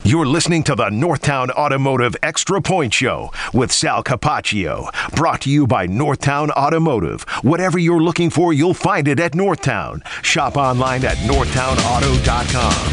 You're listening to the Northtown Automotive Extra Point Show with Sal Capaccio. Brought to you by Northtown Automotive. Whatever you're looking for, you'll find it at Northtown. Shop online at northtownauto.com.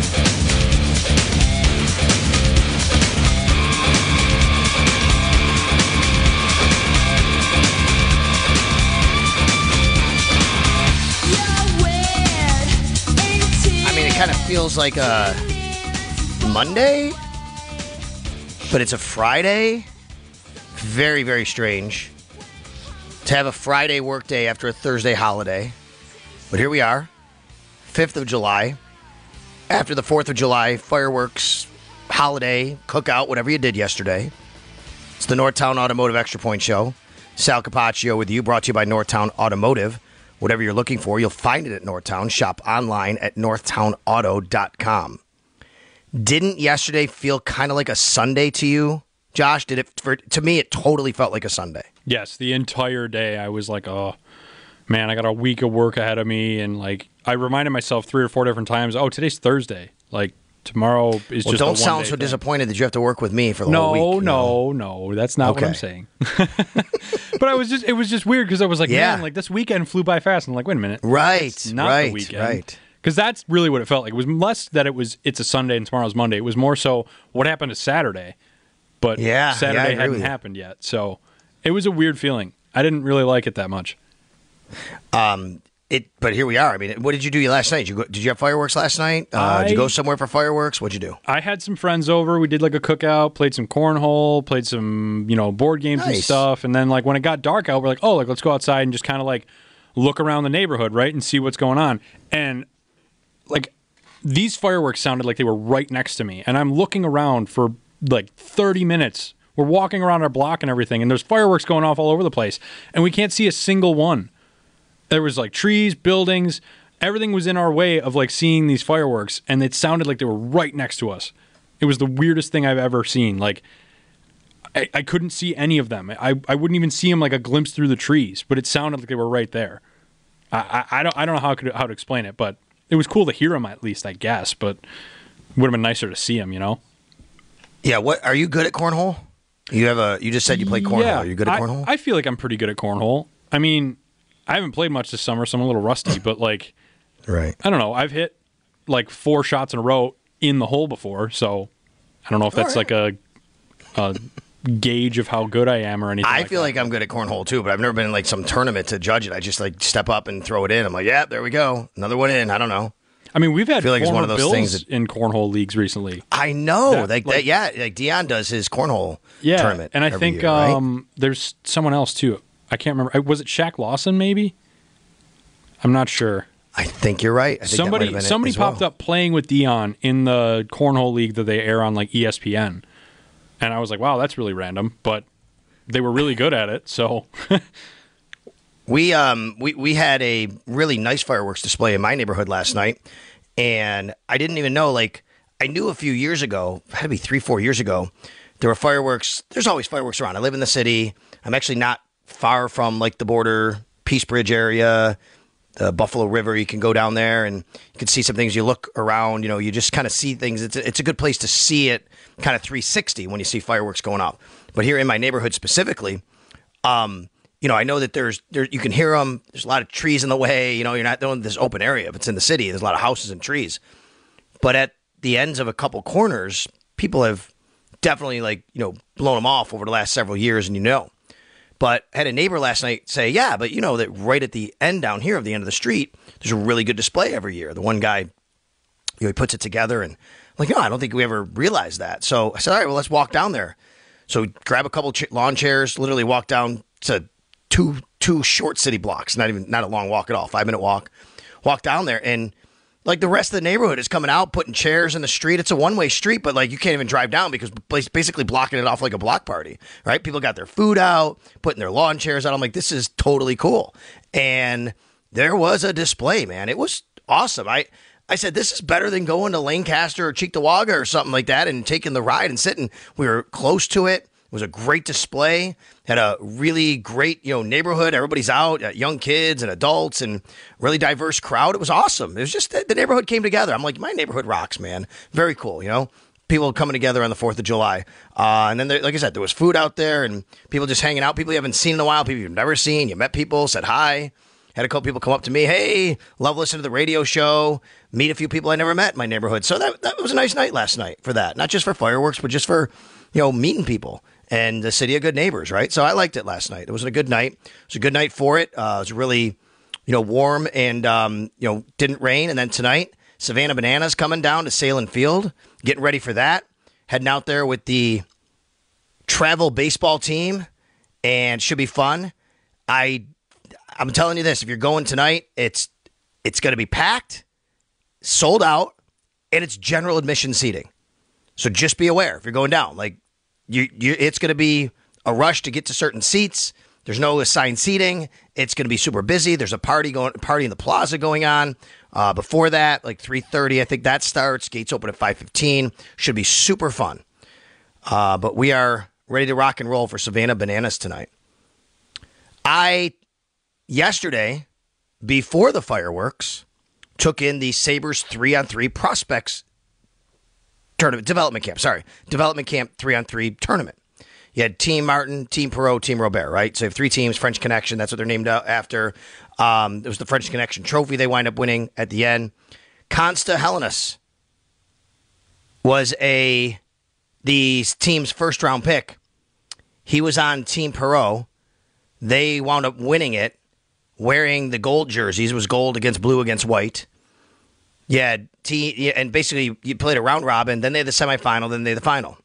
It kind of feels like a Monday, but it's a Friday. Very, very strange to have a Friday workday after a Thursday holiday. But here we are, 5th of July, after the 4th of July fireworks, holiday, cookout, whatever you did yesterday. It's the Northtown Automotive Extra Point Show. Sal Capaccio with you, brought to you by Northtown Automotive. Whatever you're looking for, you'll find it at Northtown. Shop online at northtownauto.com. Didn't yesterday feel kind of like a Sunday to you, Josh? Did it? To me, it totally felt like a Sunday. Yes, the entire day I was like, oh, man, I got a week of work ahead of me. And like, I reminded myself 3 or 4 different times, oh, today's Thursday. Like, tomorrow is just a don't sound one-day so thing. Disappointed that you have to work with me for the whole week. No, that's not what I'm saying. But it was just weird because I was like, man, like this weekend flew by fast. And I'm like, wait a minute. Right, not the weekend. Right. Because that's really what it felt like. It was less that it's a Sunday and tomorrow's Monday. It was more so what happened to Saturday. But Saturday hadn't happened yet. So it was a weird feeling. I didn't really like it that much. But here we are. I mean, what did you do last night? Did you have fireworks last night? Did you go somewhere for fireworks? What'd you do? I had some friends over. We did like a cookout, played some cornhole, played some, board games and stuff. And then like when it got dark out, we're like, oh, like let's go outside and just kind of like look around the neighborhood, right? And see what's going on. And like these fireworks sounded like they were right next to me. And I'm looking around for like 30 minutes. We're walking around our block and everything. And there's fireworks going off all over the place. And we can't see a single one. There was like trees, buildings, everything was in our way of like seeing these fireworks, and it sounded like they were right next to us. It was the weirdest thing I've ever seen. Like, I couldn't see any of them. I wouldn't even see them like a glimpse through the trees, but it sounded like they were right there. I don't know how to explain it, but it was cool to hear them at least, I guess. But it would have been nicer to see them, Yeah. What are you good at cornhole? You just said you played cornhole. Yeah, Are you good at cornhole? I feel like I'm pretty good at cornhole. I mean, I haven't played much this summer, so I'm a little rusty, but like, right. I don't know. I've hit like 4 shots in a row in the hole before, so I don't know if that's like a gauge of how good I am or anything. I feel like I'm good at cornhole too, but I've never been in like some tournament to judge it. I just like step up and throw it in. I'm like, yeah, there we go, another one in. I don't know. I mean, we've had like it's one of those Bills things in cornhole leagues recently. I know, like Dion does his cornhole tournament, and I think year, right? There's someone else too. I can't remember. Was it Shaq Lawson? Maybe. I'm not sure. I think you're right. I think somebody popped up playing with Dion in the cornhole league that they air on like ESPN, and I was like, wow, that's really random, but they were really good at it. So we had a really nice fireworks display in my neighborhood last night, and I didn't even know. Like, I knew a few years ago, it had to be 3-4 years ago, there were fireworks. There's always fireworks around. I live in the city. I'm actually not far from like the border, Peace Bridge area, the Buffalo River. You can go down there and you can see some things. You look around, you just kind of see things. It's a good place to see it kind of 360 when you see fireworks going off. But here in my neighborhood specifically, I know that there you can hear them. There's a lot of trees in the way. You're not doing this open area. If it's in the city, there's a lot of houses and trees. But at the ends of a couple corners, people have definitely blown them off over the last several years, and But I had a neighbor last night say, yeah, but that right at the end down here of the end of the street, there's a really good display every year. The one guy, he puts it together, and I'm like, no, I don't think we ever realized that. So I said, all right, well, let's walk down there. So we grab a couple lawn chairs, literally walk down to two short city blocks, not a long walk at all, 5-minute walk. Walk down there, and like the rest of the neighborhood is coming out, putting chairs in the street. It's a one-way street, but like you can't even drive down because basically blocking it off like a block party, right? People got their food out, putting their lawn chairs out. I'm like, this is totally cool. And there was a display, man. It was awesome. I said, this is better than going to Lancaster or Cheektowaga or something like that and taking the ride and sitting. We were close to it. It was a great display. Had a really great, neighborhood. Everybody's out, young kids and adults, and really diverse crowd. It was awesome. It was just the neighborhood came together. I'm like, my neighborhood rocks, man. Very cool, people coming together on the 4th of July. And then, like I said, there was food out there and people just hanging out. People you haven't seen in a while, people you've never seen. You met people, said hi. Had a couple people come up to me. Hey, love listening to the radio show. Meet a few people I never met in my neighborhood. So that was a nice night last night for that. Not just for fireworks, but just for, meeting people and the city of good neighbors, right? So I liked it last night. It was a good night. It was a good night for it. It was really, warm and, didn't rain. And then tonight, Savannah Bananas coming down to Salem Field, getting ready for that. Heading out there with the travel baseball team, and should be fun. I'm telling you this, if you're going tonight, it's going to be packed, sold out, and it's general admission seating. So just be aware if you're going down. Like it's going to be a rush to get to certain seats. There's no assigned seating. It's going to be super busy. There's a party in the plaza going on. Before that, like 3:30, I think that starts. Gates open at 5:15. Should be super fun. But we are ready to rock and roll for Savannah Bananas tonight. Yesterday, before the fireworks, took in the Sabres 3-on-3 prospects tournament, development camp 3-on-3 tournament. You had Team Martin, Team Perreault, Team Robert, right? So you have 3 teams, French Connection, that's what they're named after. It was the French Connection trophy they wind up winning at the end. Consta Helenius was the team's first-round pick. He was on Team Perreault. They wound up winning it, wearing the gold jerseys. It was gold against blue against white. And basically you played a round robin, then they had the semifinal, then they had the final.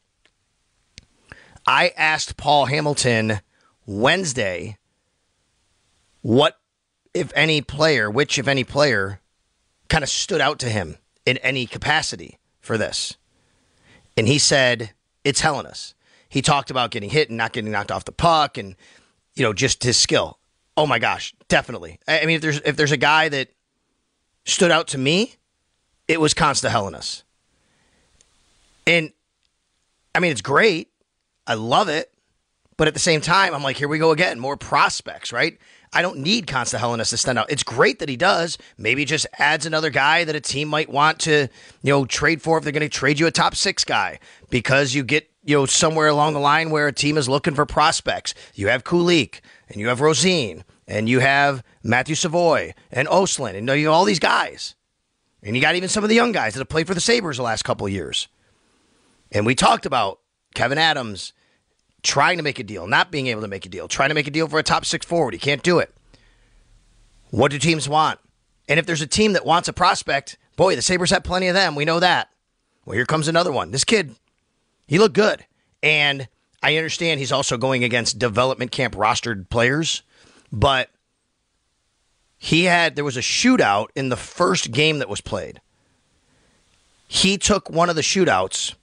I asked Paul Hamilton Wednesday which, if any player kind of stood out to him in any capacity for this. And he said, it's Helenius. He talked about getting hit and not getting knocked off the puck and, just his skill. Oh my gosh, definitely. I mean, if there's a guy that stood out to me, it was Consta Helenius. And I mean, it's great. I love it. But at the same time, I'm like, here we go again. More prospects, right? I don't need Consta Helenius to stand out. It's great that he does. Maybe it just adds another guy that a team might want to, trade for if they're going to trade you a top 6 guy because you get, somewhere along the line where a team is looking for prospects. You have Kulik and you have Rosine and you have Matthew Savoy and Oslin and you have all these guys. And you got even some of the young guys that have played for the Sabres the last couple of years. And we talked about Kevin Adams trying to make a deal, not being able to make a deal, trying to make a deal for a top 6 forward. He can't do it. What do teams want? And if there's a team that wants a prospect, boy, the Sabres have plenty of them. We know that. Well, here comes another one. This kid, he looked good. And I understand he's also going against development camp rostered players, but there was a shootout in the first game that was played. He took one of the shootouts,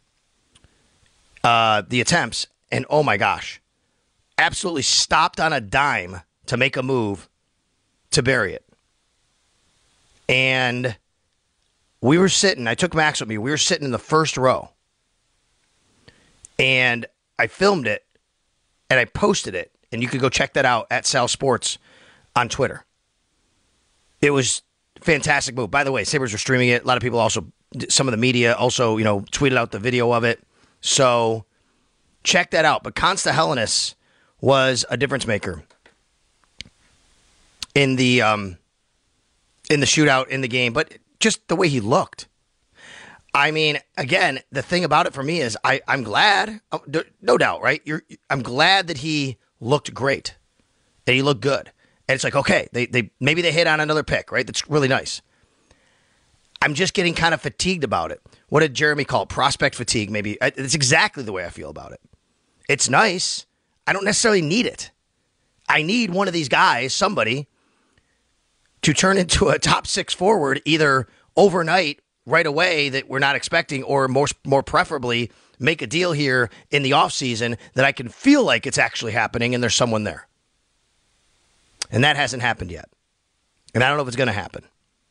the attempts, and oh my gosh, absolutely stopped on a dime to make a move to bury it. And I took Max with me, we were sitting in the first row. And I filmed it, and I posted it, and you could go check that out at Sal Sports on Twitter. It was a fantastic move. By the way, Sabres were streaming it. A lot of people also, some of the media also, tweeted out the video of it. So check that out. But Consta Helenius was a difference maker in the shootout in the game, but just the way he looked. I mean, again, the thing about it for me is I'm glad, no doubt, right? I'm glad that he looked great, that he looked good. And it's like, okay, maybe they hit on another pick, right? That's really nice. I'm just getting kind of fatigued about it. What did Jeremy call it? Prospect fatigue, maybe. It's exactly the way I feel about it. It's nice. I don't necessarily need it. I need one of these guys, somebody, to turn into a top 6 forward either overnight, right away, that we're not expecting, or more preferably make a deal here in the offseason that I can feel like it's actually happening and there's someone there. And that hasn't happened yet. And I don't know if it's going to happen.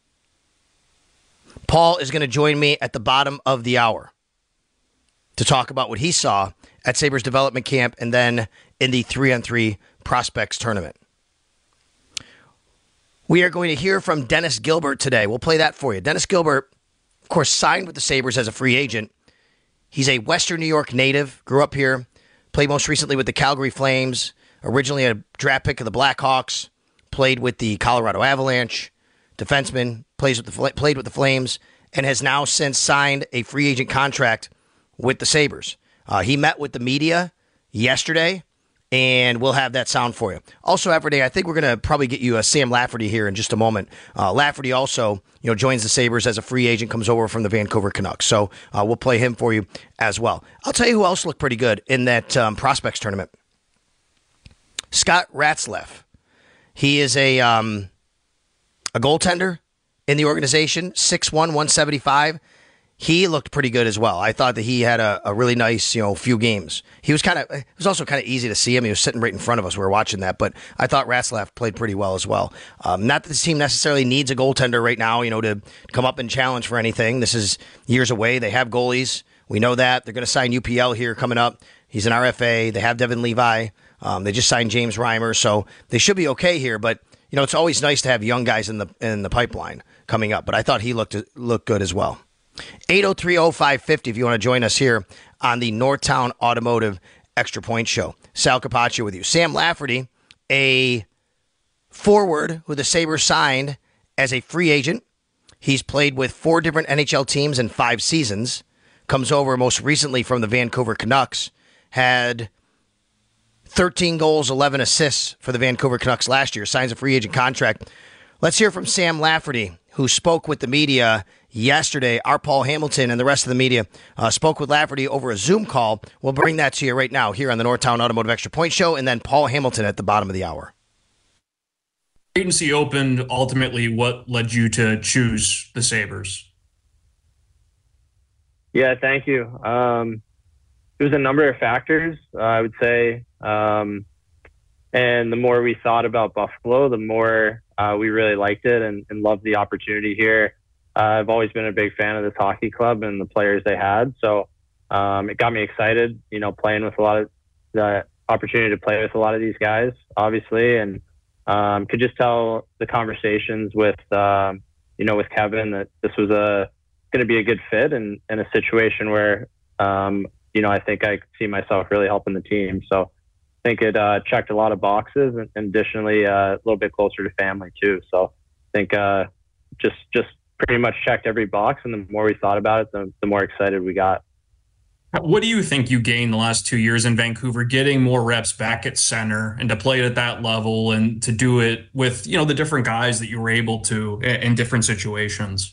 Paul is going to join me at the bottom of the hour to talk about what he saw at Sabres development camp and then in the 3-on-3 prospects tournament. We are going to hear from Dennis Gilbert today. We'll play that for you. Dennis Gilbert, of course, signed with the Sabres as a free agent. He's a Western New York native, grew up here, played most recently with the Calgary Flames, originally a draft pick of the Blackhawks, played with the Colorado Avalanche, defenseman, played with the Flames, and has now since signed a free agent contract with the Sabres. He met with the media yesterday, and we'll have that sound for you. Also, Everday, I think we're going to probably get you a Sam Lafferty here in just a moment. Lafferty also, joins the Sabres as a free agent, comes over from the Vancouver Canucks. So we'll play him for you as well. I'll tell you who else looked pretty good in that prospects tournament. Scott Ratzlaff. He is a goaltender in the organization, 6'1", 175. He looked pretty good as well. I thought that he had a really nice, few games. It was also kind of easy to see him. He was sitting right in front of us. We were watching that, but I thought Ratzlaff played pretty well as well. Not that this team necessarily needs a goaltender right now, to come up and challenge for anything. This is years away. They have goalies. We know that. They're going to sign UPL here coming up. He's an RFA. They have Devin Levi. They just signed James Reimer, so they should be okay here. But it's always nice to have young guys in the pipeline coming up. But I thought he looked good as well. 803-0550 if you want to join us here on the Northtown Automotive Extra Point Show. Sal Capaccio with you. Sam Lafferty, a forward who the Sabres signed as a free agent. He's played with 4 different NHL teams in 5 seasons. Comes over most recently from the Vancouver Canucks. Had 13 goals, 11 assists for the Vancouver Canucks last year. Signs a free agent contract. Let's hear from Sam Lafferty, who spoke with the media yesterday. Our Paul Hamilton and the rest of the media spoke with Lafferty over a Zoom call. We'll bring that to you right now here on the Northtown Automotive Extra Point Show, and then Paul Hamilton at the bottom of the hour. Agency opened, ultimately, what led you to choose the Sabres? Yeah, thank you. It was a number of factors, I would say. And the more we thought about Buffalo, the more we really liked it and loved the opportunity here. I've always been a big fan of this hockey club and the players they had. So it got me excited, playing with the opportunity to play with a lot of these guys, obviously. And could just tell the conversations with Kevin that this was going to be a good fit and in a situation where, I think I could see myself really helping the team. So I think it checked a lot of boxes and additionally a little bit closer to family too. So I think just pretty much checked every box, and the more we thought about it, the more excited we got. What do you think you gained the last 2 years in Vancouver, getting more reps back at center and to play it at that level and to do it with, the different guys that you were able to in different situations?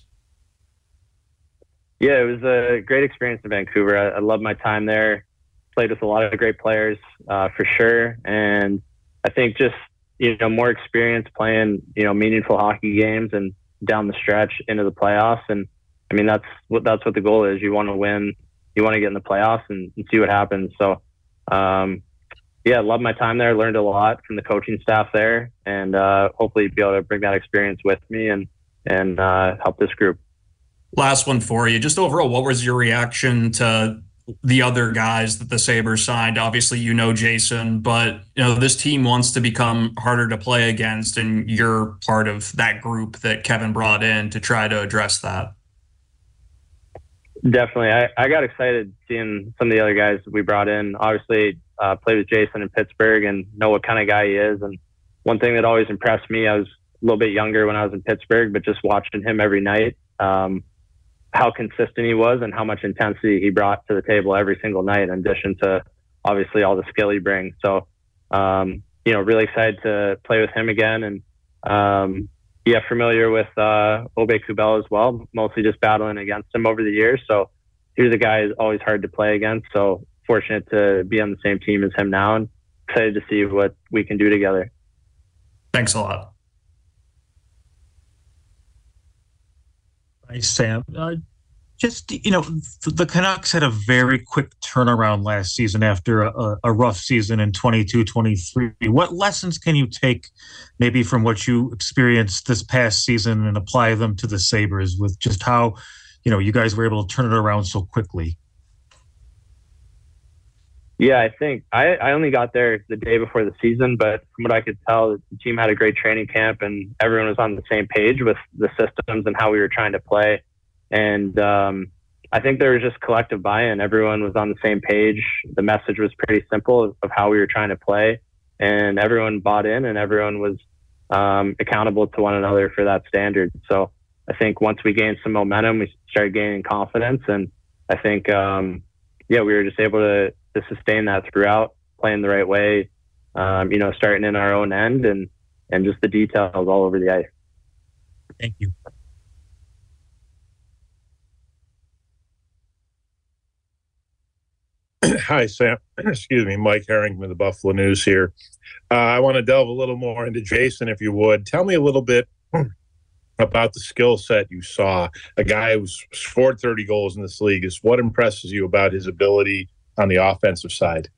Yeah, it was a great experience in Vancouver. I loved my time there. Played with a lot of great players, for sure. And I think just, more experience playing, meaningful hockey games and down the stretch into the playoffs. And I mean, that's what the goal is. You want to win, you want to get in the playoffs and see what happens. So, yeah, loved my time there. Learned a lot from the coaching staff there, and hopefully be able to bring that experience with me and help this group. Last one for you. Just overall, what was your reaction to the other guys that the Sabres signed? Obviously, Jason, but this team wants to become harder to play against, and you're part of that group that Kevin brought in to try to address that. Definitely. I got excited seeing some of the other guys that we brought in. Obviously, played with Jason in Pittsburgh and know what kind of guy he is. And one thing that always impressed me, I was a little bit younger when I was in Pittsburgh, but just watching him every night, how consistent he was and how much intensity he brought to the table every single night, in addition to obviously all the skill he brings. So, really excited to play with him again. And, familiar with Obey Kubel as well, mostly just battling against him over the years. So he was a guy who's always hard to play against. So fortunate to be on the same team as him now, and excited to see what we can do together. Thanks a lot. Nice, Sam. The Canucks had a very quick turnaround last season after a rough season in 22-23. What lessons can you take maybe from what you experienced this past season and apply them to the Sabres with just how, you guys were able to turn it around so quickly? Yeah, I think I only got there the day before the season, but from what I could tell, the team had a great training camp and everyone was on the same page with the systems and how we were trying to play. And, I think there was just collective buy-in. Everyone was on the same page. The message was pretty simple of how we were trying to play, and everyone bought in, and everyone was accountable to one another for that standard. So I think once we gained some momentum, we started gaining confidence, and I think, we were just able to sustain that throughout, playing the right way, starting in our own end, and just the details all over the ice. Thank you. Hi, Sam. Excuse me, Mike Herring from the Buffalo News here. I want to delve a little more into Jason, if you would. Tell me a little bit about the skill set you saw. A guy who's scored 30 goals in this league. Is what impresses you about his ability on the offensive side?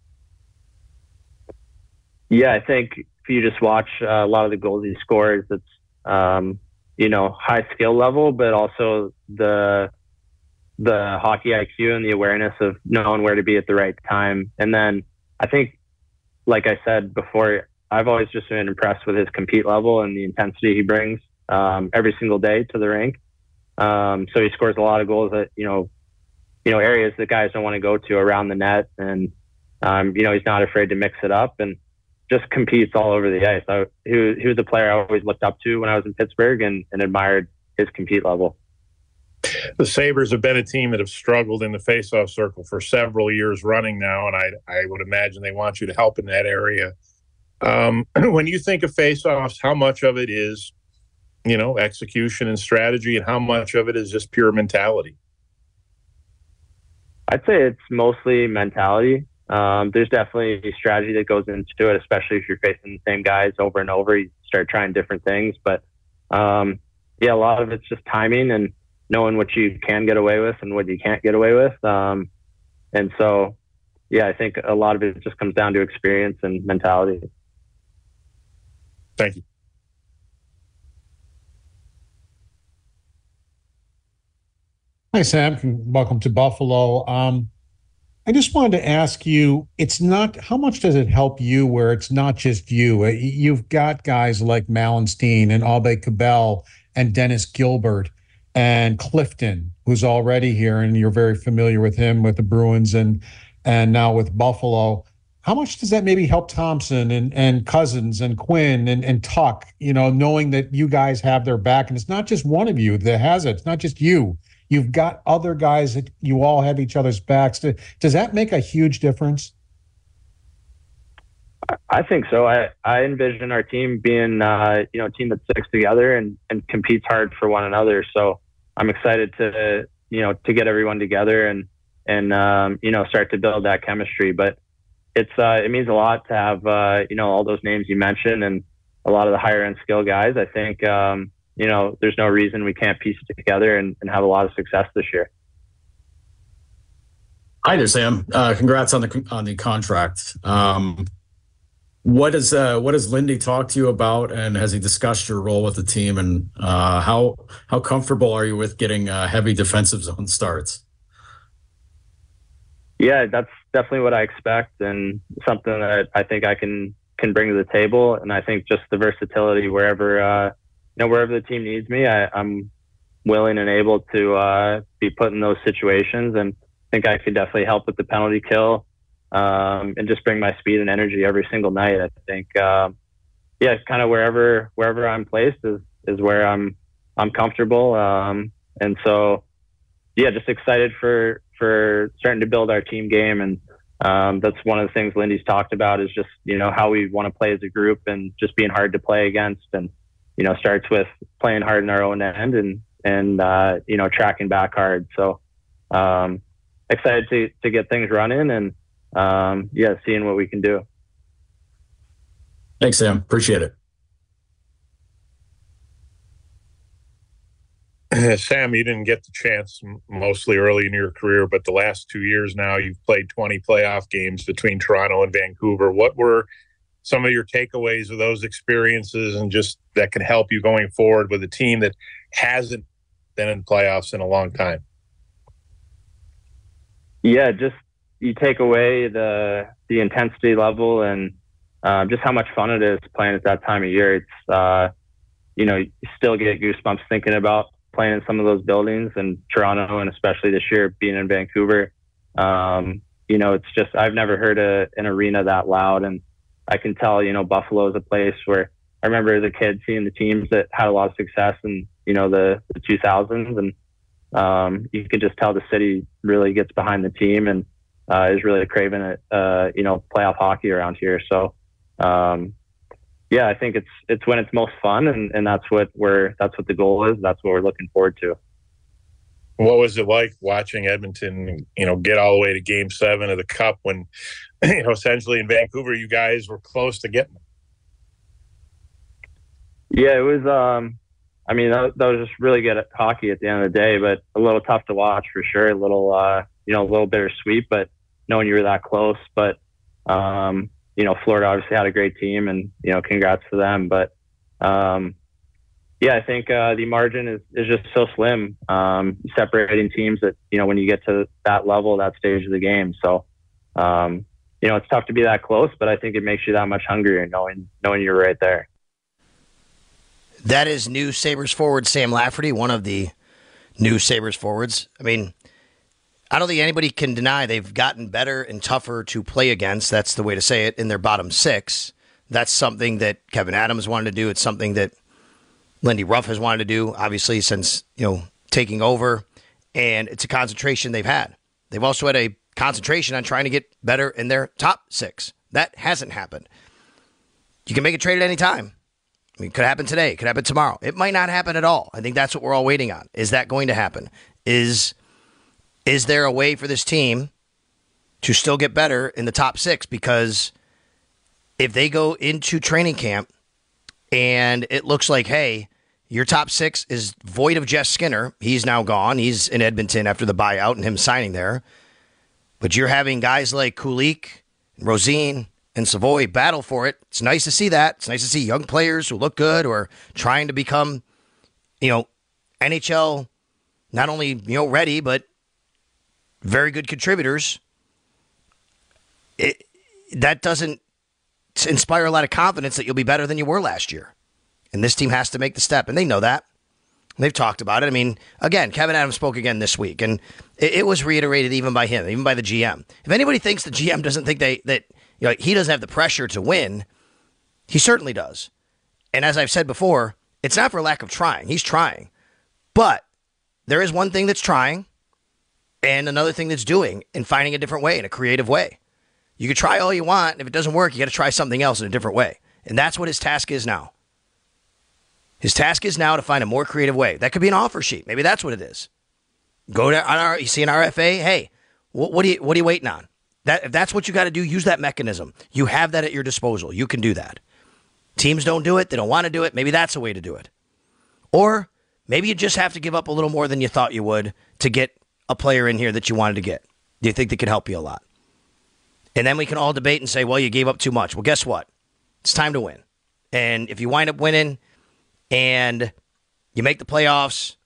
Yeah, I think if you just watch a lot of the goals he scores, it's high skill level, but also the hockey IQ and the awareness of knowing where to be at the right time. And then I think, like I said before, I've always just been impressed with his compete level and the intensity he brings every single day to the rink. So he scores a lot of goals at, areas that guys don't want to go to around the net. And, he's not afraid to mix it up and just competes all over the ice. He was a player I always looked up to when I was in Pittsburgh and admired his compete level. The Sabres have been a team that have struggled in the faceoff circle for several years running now, and I would imagine they want you to help in that area. When you think of faceoffs, how much of it is, execution and strategy, and how much of it is just pure mentality? I'd say it's mostly mentality. There's definitely a strategy that goes into it, especially if you're facing the same guys over and over. You start trying different things, but a lot of it's just timing and knowing what you can get away with and what you can't get away with. And so, I think a lot of it just comes down to experience and mentality. Thank you. Hi, Sam. Welcome to Buffalo. I just wanted to ask you, how much does it help you where it's not just you? You've got guys like Malenstein and Abe Cabell and Dennis Gilbert and Clifton, who's already here, and you're very familiar with him with the Bruins and now with Buffalo. How much does that maybe help Thompson and Cousins and Quinn and Tuck, knowing that you guys have their back, and it's not just one of you that has it. It's not just you. You've got other guys that you all have each other's backs. Does that make a huge difference? I think so. I envision our team being, a team that sticks together and competes hard for one another. So I'm excited to get everyone together and start to build that chemistry. But it means a lot to have, all those names you mentioned and a lot of the higher end skill guys. I think, there's no reason we can't piece it together and have a lot of success this year. Hi there, Sam. Congrats on the contract. What does Lindy talk to you about, and has he discussed your role with the team, and how comfortable are you with getting heavy defensive zone starts? Yeah, that's definitely what I expect, and something that I think I can bring to the table. And I think just the versatility wherever the team needs me, I'm willing and able to be put in those situations, and I think I could definitely help with the penalty kill. And just bring my speed and energy every single night. I think, it's kind of wherever I'm placed is where I'm comfortable. And so, just excited for starting to build our team game. And that's one of the things Lindy's talked about is just, how we want to play as a group and just being hard to play against. And, starts with playing hard in our own end and tracking back hard. So, excited to get things running and, seeing what we can do. Thanks, Sam. Appreciate it. Sam, you didn't get the chance mostly early in your career, but the last 2 years now, you've played 20 playoff games between Toronto and Vancouver. What were some of your takeaways of those experiences, and just that could help you going forward with a team that hasn't been in playoffs in a long time? Yeah, just you take away the intensity level and just how much fun it is playing at that time of year. It's you still get goosebumps thinking about playing in some of those buildings in Toronto, and especially this year being in Vancouver. It's just, I've never heard an arena that loud. And I can tell, Buffalo is a place where I remember as a kid seeing the teams that had a lot of success in, the 2000s. And you can just tell the city really gets behind the team and is really craving it, playoff hockey around here. So, I think it's when it's most fun, and that's what the goal is. That's what we're looking forward to. What was it like watching Edmonton, get all the way to Game 7 of the Cup when, essentially in Vancouver, you guys were close to getting them? Yeah, it was. That was just really good at hockey at the end of the day, but a little tough to watch for sure. A little, a little bittersweet, but knowing you were that close. But Florida obviously had a great team, and congrats to them. But I think the margin is just so slim, separating teams that when you get to that level, that stage of the game. So it's tough to be that close, but I think it makes you that much hungrier knowing you're right there. That is new Sabres forward Sam Lafferty, one of the new Sabres forwards. I mean, I don't think anybody can deny they've gotten better and tougher to play against. That's the way to say it, in their bottom six. That's something that Kevyn Adams wanted to do. It's something that Lindy Ruff has wanted to do, obviously, since taking over. And it's a concentration they've had. They've also had a concentration on trying to get better in their top six. That hasn't happened. You can make a trade at any time. I mean, it could happen today. It could happen tomorrow. It might not happen at all. I think that's what we're all waiting on. Is that going to happen? Is there a way for this team to still get better in the top six? Because if they go into training camp and it looks like, hey, your top six is void of Jeff Skinner. He's now gone. He's in Edmonton after the buyout and him signing there. But you're having guys like Kulich, Rosine, and Savoy battle for it. It's nice to see that. It's nice to see young players who look good or trying to become, NHL, not only, ready, but very good contributors. That doesn't inspire a lot of confidence that you'll be better than you were last year. And this team has to make the step, and they know that. They've talked about it. I mean, again, Kevyn Adams spoke again this week, and it was reiterated even by him, even by the GM. If anybody thinks the GM doesn't think that he doesn't have the pressure to win, he certainly does. And as I've said before, it's not for lack of trying. He's trying. But there is one thing that's trying and another thing that's doing and finding a different way, in a creative way. You can try all you want, and if it doesn't work, you got to try something else in a different way. And that's what his task is now. His task is now to find a more creative way. That could be an offer sheet. Maybe that's what it is. Go to you see an RFA. Hey, what are you waiting on? If that's what you got to do, use that mechanism. You have that at your disposal. You can do that. Teams don't do it. They don't want to do it. Maybe that's a way to do it. Or maybe you just have to give up a little more than you thought you would to get a player in here that you wanted to get. Do you think they could help you a lot? And then we can all debate and say, well, you gave up too much. Well, guess what? It's time to win. And if you wind up winning and you make the playoffs,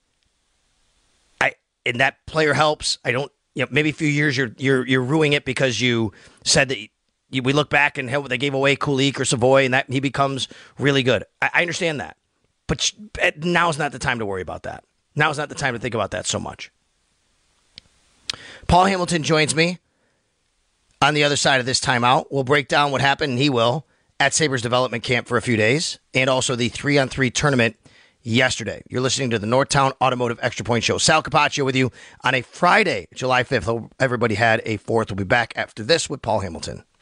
and that player helps, maybe a few years you're ruining it because you said that we look back and they gave away Kulich or Savoy and that he becomes really good. I understand that. But now's not the time to worry about that. Now's not the time to think about that so much. Paul Hamilton joins me on the other side of this timeout. We'll break down what happened, and he will, at Sabres Development Camp for a few days, and also the 3-on-3 tournament yesterday. You're listening to the Northtown Automotive Extra Point Show. Sal Capaccio with you on a Friday, July 5th. Hope everybody had a 4th. We'll be back after this with Paul Hamilton.